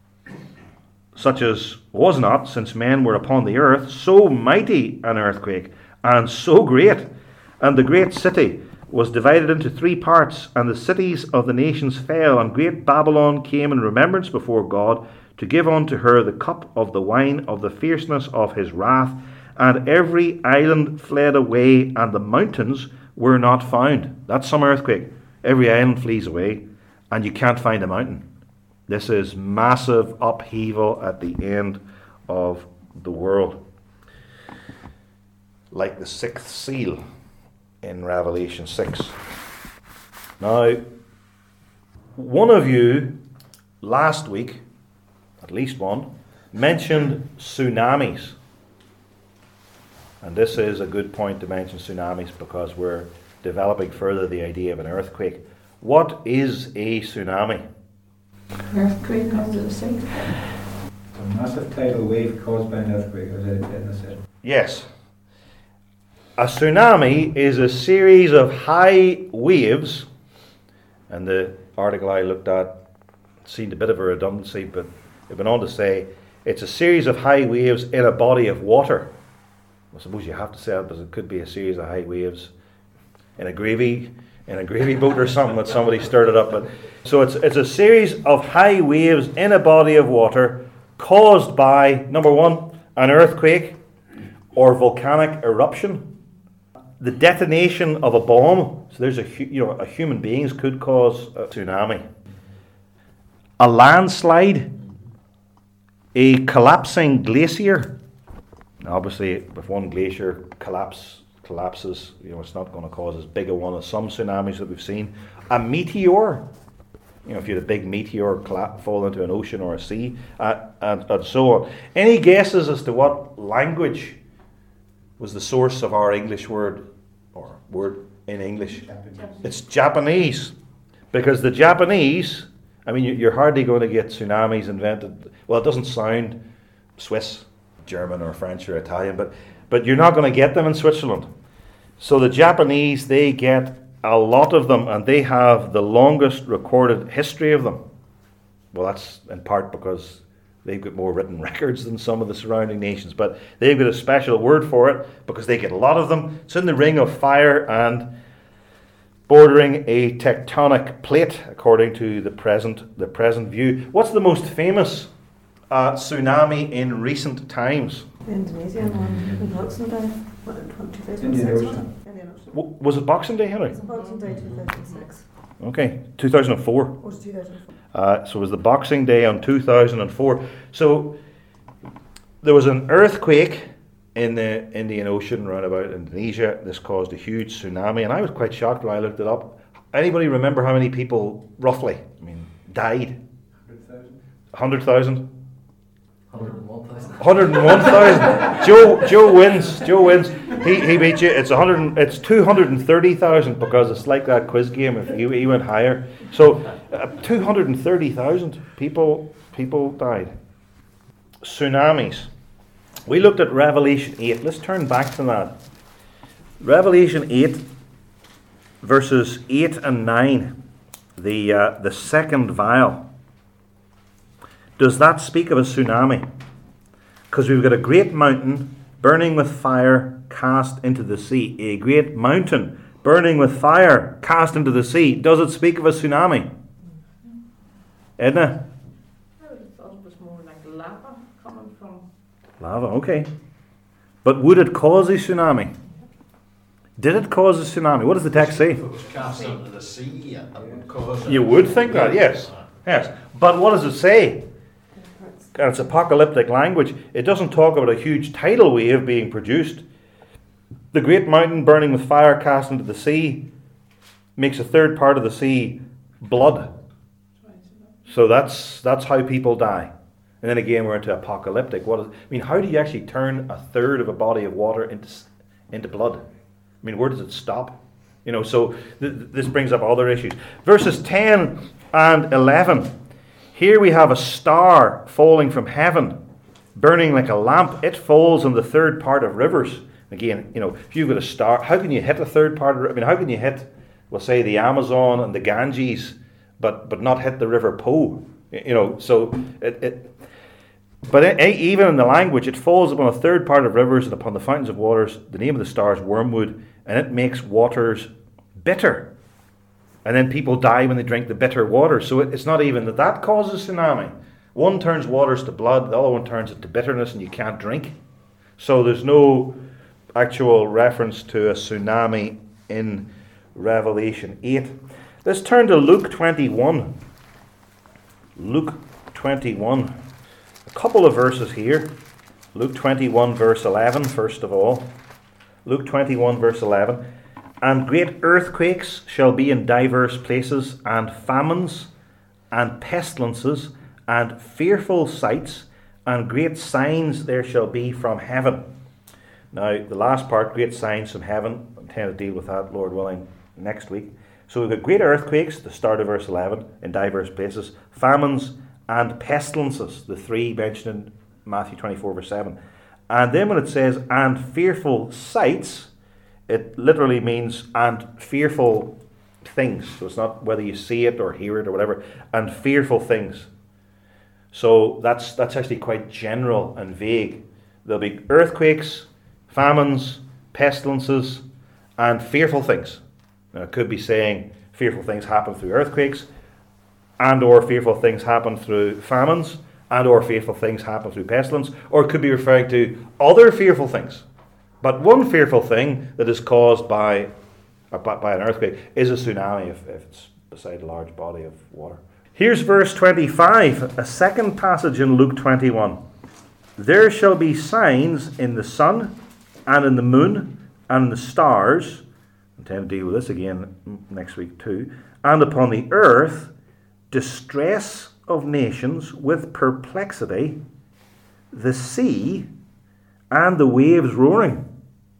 such as was not since men were upon the earth, so mighty an earthquake, and so great. And the great city was divided into three parts, and the cities of the nations fell, and great Babylon came in remembrance before God, to give unto her the cup of the wine of the fierceness of his wrath. And every island fled away, and the mountains were not found. That's some earthquake. Every island flees away, and you can't find a mountain. This is massive upheaval at the end of the world. Like the sixth seal in Revelation six. Now, one of you last week, at least one, mentioned tsunamis. And this is a good point to mention tsunamis, because we're developing further the idea of an earthquake. What is a tsunami? Earthquake under the sea. A massive tidal wave caused by an earthquake, as Edna said. Yes. A tsunami is a series of high waves, and the article I looked at seemed a bit of a redundancy, but it went on to say it's a series of high waves in a body of water. I suppose you have to say it, but it could be a series of high waves in a gravy in a gravy boat or something that somebody stirred it up. But so it's it's a series of high waves in a body of water caused by, number one, an earthquake or volcanic eruption, the detonation of a bomb. So there's a you know a human beings could cause a tsunami, a landslide, a collapsing glacier. Obviously, if one glacier collapse, collapses, you know, it's not going to cause as big a one as some tsunamis that we've seen. A meteor, you know, if you had a big meteor collapse, fall into an ocean or a sea, uh, and, and so on. Any guesses as to what language was the source of our English word, or word in English? Japanese. It's Japanese. Because the Japanese, I mean, you- you're hardly going to get tsunamis invented. Well, it doesn't sound Swiss, German, or French, or Italian, but, but you're not going to get them in Switzerland. So the Japanese, they get a lot of them, and they have the longest recorded history of them. Well, that's in part because they've got more written records than some of the surrounding nations, but they've got a special word for it because they get a lot of them. It's in the Ring of Fire and bordering a tectonic plate, according to the present the present view. What's the most famous uh, tsunami in recent times? The Indonesian one, the Boxing Day, what, in two thousand Indian six? Ocean. Indian Ocean. W- was it Boxing Day, Henry? It's Boxing Day two thousand six. Okay, two thousand four. Or was it two thousand four? Uh, so it was the Boxing Day on two thousand four. So there was an earthquake in the Indian Ocean around about Indonesia. This caused a huge tsunami, and I was quite shocked when I looked it up. Anybody remember how many people, roughly, I mean, died? one hundred thousand? one hundred and one thousand. one hundred and one thousand. Joe Joe wins. Joe wins. He he beat you. It's one hundred. It's two hundred and thirty thousand because it's like that quiz game. If he, he went higher, so uh, two hundred and thirty thousand people people died. Tsunamis. We looked at Revelation eight. Let's turn back to that. Revelation eight, verses eight and nine. The uh, the second vial. Does that speak of a tsunami? Because we've got a great mountain burning with fire cast into the sea. A great mountain burning with fire cast into the sea. Does it speak of a tsunami? Edna? I would have thought it was more like lava coming from. Lava, okay. But would it cause a tsunami? Did it cause a tsunami? What does the text say? If it was cast into the sea, it would cause it. You would think that, yes. Yes. But what does it say? And it's apocalyptic language. It doesn't talk about a huge tidal wave being produced. The great mountain burning with fire cast into the sea makes a third part of the sea blood. So that's that's how people die. And then again, we're into apocalyptic. What is, I mean, how do you actually turn a third of a body of water into into blood? I mean, where does it stop? You know, so th- this brings up other issues. Verses ten and eleven. Here we have a star falling from heaven, burning like a lamp. It falls on the third part of rivers. Again, you know, if you've got a star, how can you hit a third part of, I mean, how can you hit, we'll say, the Amazon and the Ganges, but but not hit the River Po? You know, so it, it but it, even in the language, it falls upon a third part of rivers and upon the fountains of waters. The name of the star is wormwood, and it makes waters bitter. And then people die when they drink the bitter water. So it, it's not even that that causes tsunami. One turns waters to blood, the other one turns it to bitterness, and you can't drink. So there's no actual reference to a tsunami in Revelation eight. Let's turn to Luke twenty-one. Luke twenty-one. A couple of verses here. Luke twenty-one, verse eleven, first of all. Luke twenty-one, verse eleven. And great earthquakes shall be in divers places, and famines, and pestilences, and fearful sights, and great signs there shall be from heaven. Now, the last part, great signs from heaven, I intend to deal with that, Lord willing, next week. So we've got great earthquakes, the start of verse eleven, in diverse places, famines, and pestilences, the three mentioned in Matthew twenty-four, verse seven. And then when it says, and fearful sights, it literally means, and fearful things. So it's not whether you see it or hear it or whatever, and fearful things. So that's that's actually quite general and vague. There'll be earthquakes, famines, pestilences, and fearful things. Now, it could be saying fearful things happen through earthquakes, and or fearful things happen through famines, and or fearful things happen through pestilence, or it could be referring to other fearful things. But one fearful thing that is caused by, uh, by an earthquake is a tsunami if, if it's beside a large body of water. Here's verse twenty-five, a second passage in Luke twenty-one. There shall be signs in the sun, and in the moon, and in the stars. I intend to deal with this again next week too. And upon the earth, distress of nations with perplexity, the sea and the waves roaring.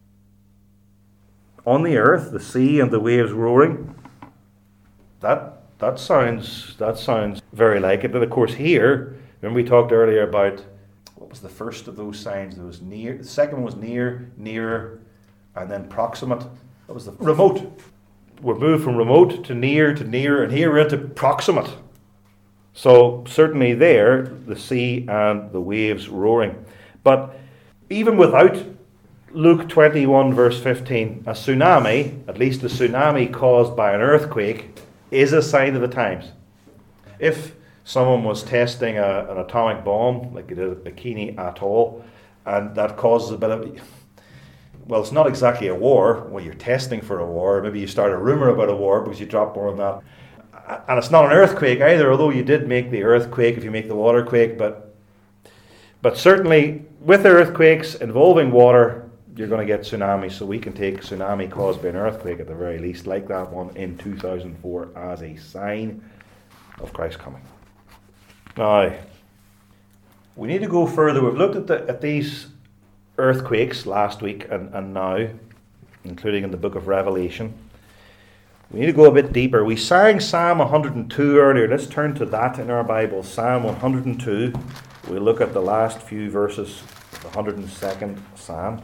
On the earth, the sea and the waves roaring. That that sounds that sounds very like it. But of course here, remember we talked earlier about what was the first of those signs? There was near. The second one was near, nearer, and then proximate. That was the remote. We're moved from remote to near to near, and here we're into proximate. So certainly there, the sea and the waves roaring. But even without Luke twenty-one verse fifteen, a tsunami, at least a tsunami caused by an earthquake, is a sign of the times. If someone was testing a, an atomic bomb, like they did at Bikini Atoll, and that causes a bit of, well, it's not exactly a war. Well, you're testing for a war. Maybe you start a rumour about a war because you drop more on that. And it's not an earthquake either, although you did make the earthquake if you make the water quake. But, but certainly with earthquakes involving water, you're going to get tsunamis. So we can take tsunami caused by an earthquake at the very least, like that one in two thousand four, as a sign of Christ's coming. Now, we need to go further. We've looked at, the, at these earthquakes last week and, and now, including in the book of Revelation. We need to go a bit deeper. We sang Psalm one hundred two earlier. Let's turn to that in our Bible. Psalm one hundred two. We'll look at the last few verses of the one hundred second Psalm.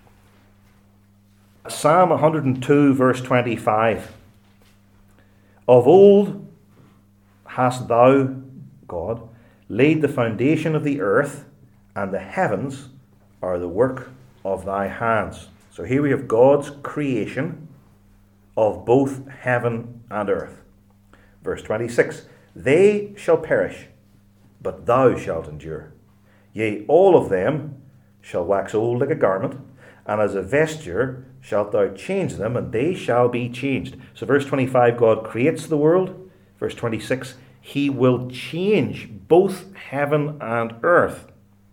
Psalm one hundred two verse twenty-five. Of old hast thou, God, laid the foundation of the earth, and the heavens are the work of thy hands. So here we have God's creation of both heaven and earth. Verse twenty-six. They shall perish, but thou shalt endure. Yea, all of them shall wax old like a garment, and as a vesture shalt thou change them, and they shall be changed. So verse twenty-five, God creates the world. Verse twenty-six, he will change both heaven and earth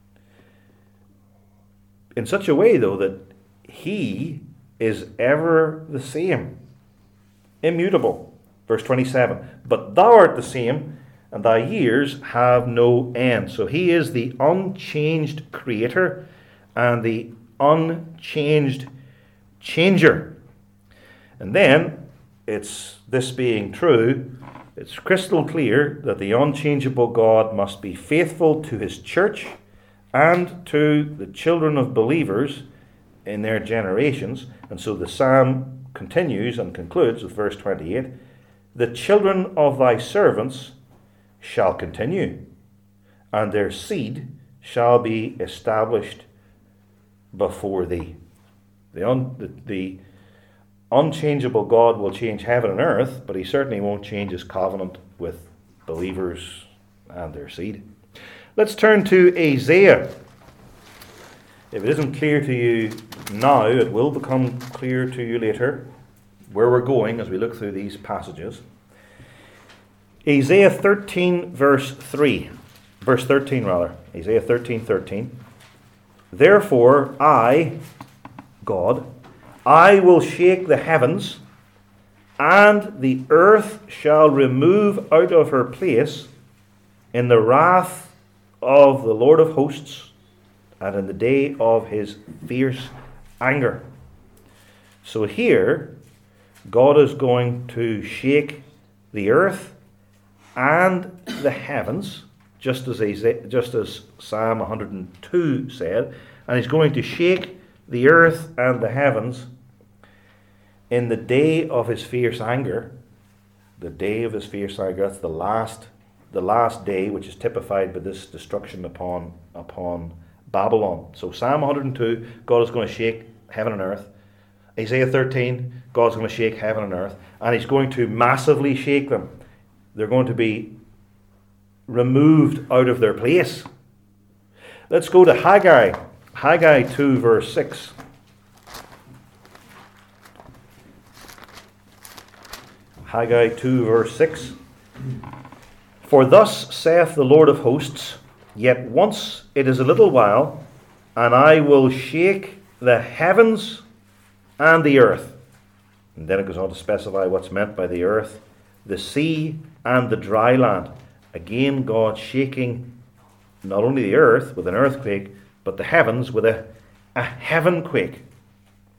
in such a way, though, that he is ever the same, immutable. Verse twenty-seven, but thou art the same, and thy years have no end. So he is the unchanged creator and the unchanged changer. And then, it's this being true, it's crystal clear that the unchangeable God must be faithful to his church and to the children of believers in their generations. And so the psalm continues and concludes with verse twenty-eight. The children of thy servants shall continue, and their seed shall be established before thee. The, un, the, the unchangeable God will change heaven and earth, but he certainly won't change his covenant with believers and their seed. Let's turn to Isaiah. If it isn't clear to you now, it will become clear to you later where we're going as we look through these passages. Isaiah thirteen verse three. Verse thirteen rather. Isaiah thirteen thirteen. Therefore I, God, I will shake the heavens, and the earth shall remove out of her place in the wrath of the Lord of hosts, and in the day of his fierce anger. So here, God is going to shake the earth and the heavens, just as Isaiah, just as Psalm one hundred two said, and he's going to shake the earth and the heavens in the day of his fierce anger. The day of his fierce anger, that's the last the last day, which is typified by this destruction upon upon Babylon. So Psalm one hundred two, God is going to shake heaven and earth. Isaiah thirteen, God's going to shake heaven and earth, and he's going to massively shake them. They're going to be removed out of their place. Let's go to Haggai. Haggai two verse six. Haggai two verse six. For thus saith the Lord of hosts, yet once it is a little while, and I will shake the heavens and the earth. And then it goes on to specify what's meant by the earth, the sea and the dry land. Again, God shaking not only the earth with an earthquake, but the heavens with a, a heaven quake.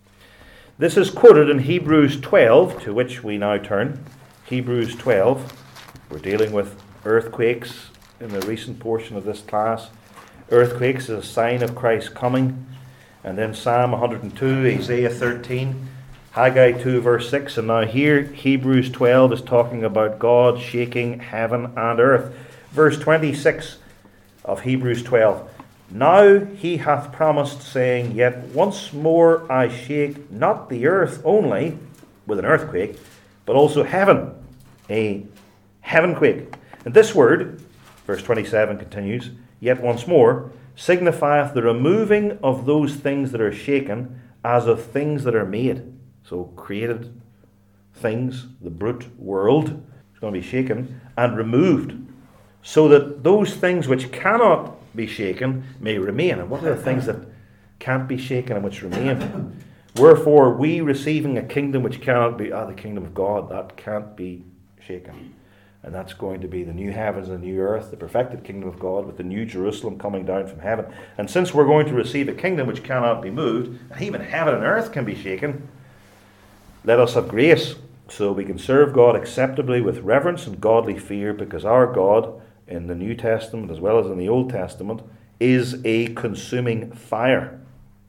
This is quoted in Hebrews twelve, to which we now turn. Hebrews twelve. We're dealing with earthquakes in the recent portion of this class. Earthquakes is a sign of Christ's coming. And then Psalm one hundred two, Isaiah thirteen, Haggai two verse six. And now here Hebrews twelve is talking about God shaking heaven and earth. Verse twenty-six of Hebrews twelve. Now he hath promised, saying, Yet once more I shake not the earth only with an earthquake, but also heaven, a heavenquake. And this word, verse twenty-seven continues, Yet once more, signifieth the removing of those things that are shaken, as of things that are made. So created things, the brute world, is going to be shaken and removed, so that those things which cannot be shaken may remain. And what are the things that can't be shaken and which remain? Wherefore we receiving a kingdom which cannot be, ah, the kingdom of God, that can't be shaken. And that's going to be the new heavens and the new earth, the perfected kingdom of God, with the new Jerusalem coming down from heaven. And since we're going to receive a kingdom which cannot be moved, and even heaven and earth can be shaken, let us have grace so we can serve God acceptably with reverence and godly fear, because our God, in the New Testament as well as in the Old Testament, is a consuming fire.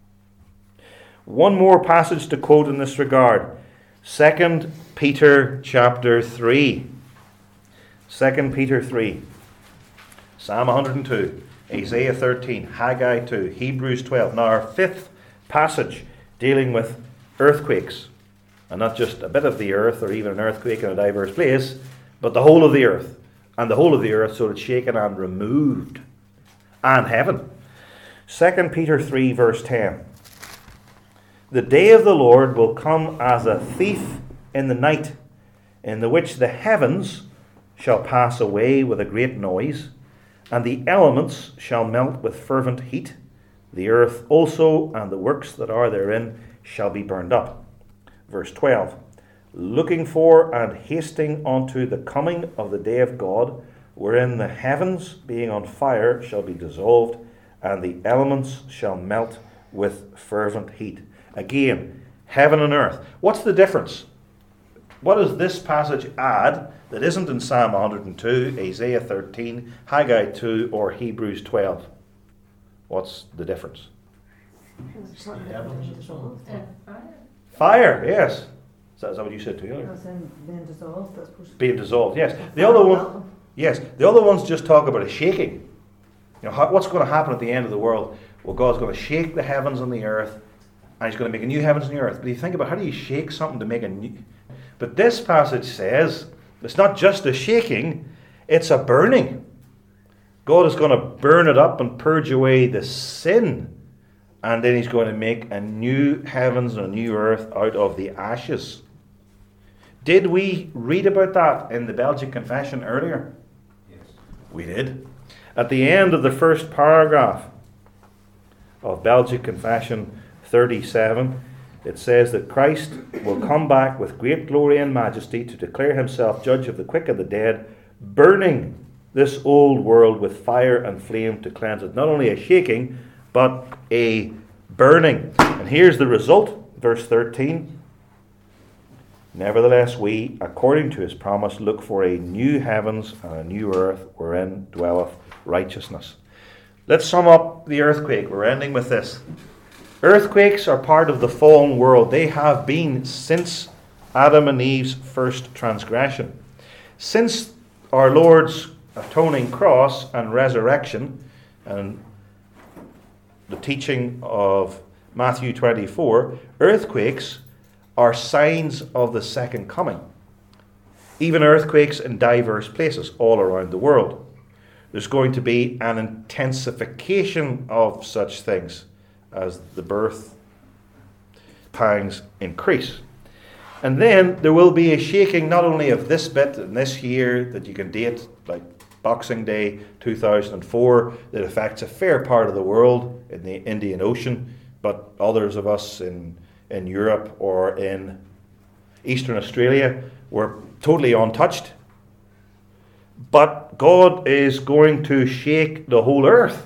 One more passage to quote in this regard. Second Peter chapter three. Second Peter three. Psalm one hundred two. Isaiah thirteen. Haggai two. Hebrews twelve. Now our fifth passage dealing with earthquakes. And not just a bit of the earth or even an earthquake in a diverse place, but the whole of the earth. And the whole of the earth, so it's shaken and removed. And heaven. Second Peter three verse ten. The day of the Lord will come as a thief in the night, in the which the heavens shall pass away with a great noise, and the elements shall melt with fervent heat. The earth also and the works that are therein shall be burned up. Verse twelve. Looking for and hasting unto the coming of the day of God, wherein the heavens, being on fire, shall be dissolved, and the elements shall melt with fervent heat. Again, heaven and earth. What's the difference? What does this passage add that isn't in Psalm one hundred two, Isaiah thirteen, Haggai two, or Hebrews twelve? What's the difference? Yeah, fire. Fire, yes. Is that, is that what you said too earlier? As in being dissolved, that's supposed to Being dissolved, yes. The other one, yes. The other ones just talk about a shaking. You know, how, what's going to happen at the end of the world? Well, God's going to shake the heavens and the earth, and He's going to make a new heavens and the earth. But you think about, how do you shake something to make a new? But this passage says it's not just a shaking; it's a burning. God is going to burn it up and purge away the sin, and then He's going to make a new heavens and a new earth out of the ashes. Did we read about that in the Belgic Confession earlier? Yes. We did. At the end of the first paragraph of Belgic Confession thirty-seven, it says that Christ will come back with great glory and majesty to declare Himself judge of the quick and the dead, burning this old world with fire and flame to cleanse it. Not only a shaking, but a burning. And here's the result, verse thirteen. Nevertheless, we, according to His promise, look for a new heavens and a new earth wherein dwelleth righteousness. Let's sum up the earthquake. We're ending with this. Earthquakes are part of the fallen world. They have been since Adam and Eve's first transgression. Since our Lord's atoning cross and resurrection, and the teaching of Matthew twenty-four, earthquakes are signs of the second coming. Even earthquakes in diverse places all around the world. There's going to be an intensification of such things as the birth pangs increase. And then there will be a shaking not only of this bit in this year that you can date, like Boxing Day two thousand four, that affects a fair part of the world in the Indian Ocean, but others of us in, in Europe or in Eastern Australia were totally untouched. But God is going to shake the whole earth.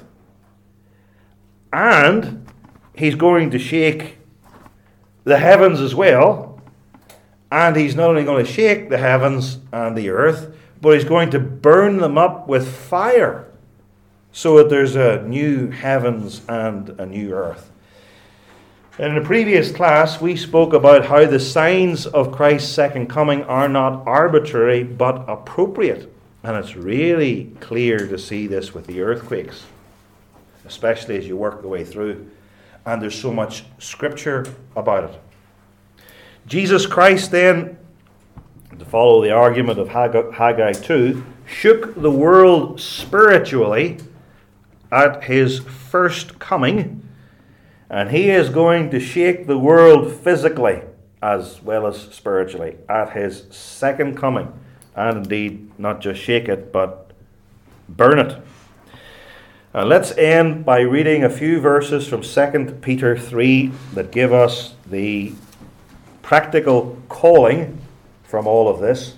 And He's going to shake the heavens as well. And He's not only going to shake the heavens and the earth, but he's going to burn them up with fire so that there's a new heavens and a new earth. In the previous class, we spoke about how the signs of Christ's second coming are not arbitrary but appropriate. And it's really clear to see this with the earthquakes, especially as you work the way through. And there's so much scripture about it. Jesus Christ then, to follow the argument of Haggai two, shook the world spiritually at his first coming. And he is going to shake the world physically as well as spiritually at his second coming. And indeed, not just shake it, but burn it. Uh, let's end by reading a few verses from Second Peter three that give us the practical calling from all of this.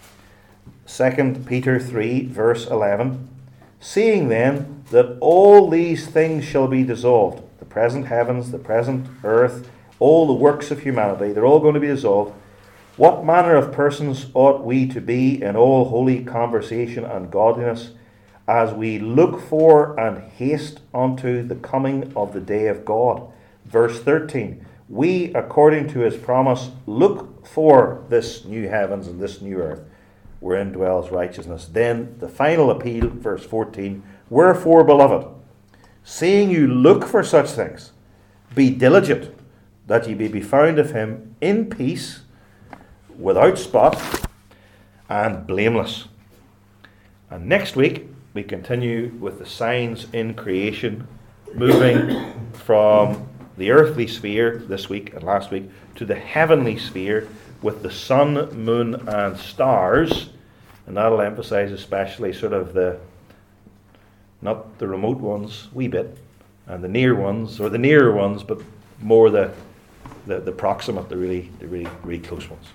Second Peter three, verse eleven. Seeing then that all these things shall be dissolved, the present heavens, the present earth, all the works of humanity, they're all going to be dissolved. What manner of persons ought we to be in all holy conversation and godliness, as we look for and haste unto the coming of the day of God? Verse thirteen, we, according to his promise, look for this new heavens and this new earth, wherein dwells righteousness. Then the final appeal, verse fourteen, wherefore, beloved, seeing you look for such things, be diligent, that ye may be found of him in peace, without spot, and blameless. And next week, we continue with the signs in creation, moving from the earthly sphere this week and last week to the heavenly sphere with the sun, moon, and stars. And that'll emphasize especially sort of the, not the remote ones, wee bit, and the near ones, or the nearer ones, but more the the, the proximate, the really, the really, really close ones.